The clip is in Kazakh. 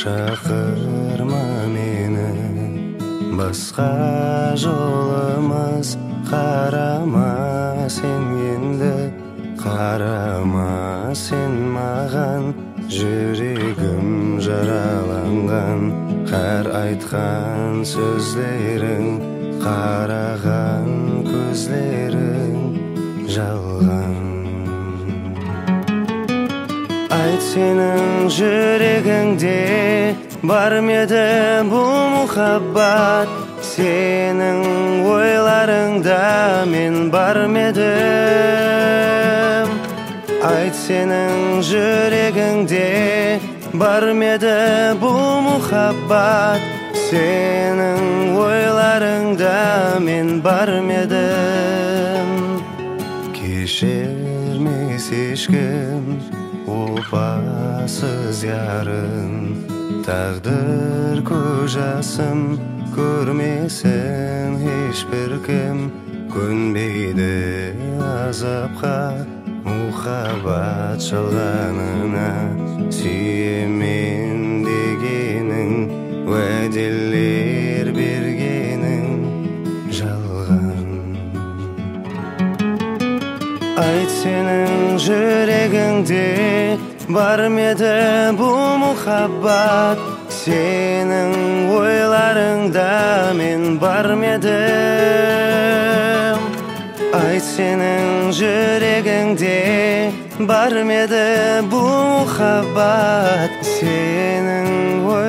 шақырма мені басқа жолымыз қарама сен енді қарама сен маған жүрегім жараланған қар айтқан сөздерің қараған көздерің жалған айт сенің жүрегіңде бар ма еді бұл мұхаббат сенің ойларыңда мен бар ма едім айт сенің жүрегіңде бар ма еді бұл мұхаббат сенің ойларыңда мен бар ма едім кешірмес ешкім опасыз ярын тағдыр көз жасым көрмесін ешбір кім көнбейді азапқа мұхаббат жалғанына сүйемін дегенің уәделер бергенің жалған айт сенің жүрегіңде бар ма еді бұл мұхаббат сенің ойларыңда мен бар ма едім айт сенің жүрегіңде бар ма еді бұл мұхаббат сенің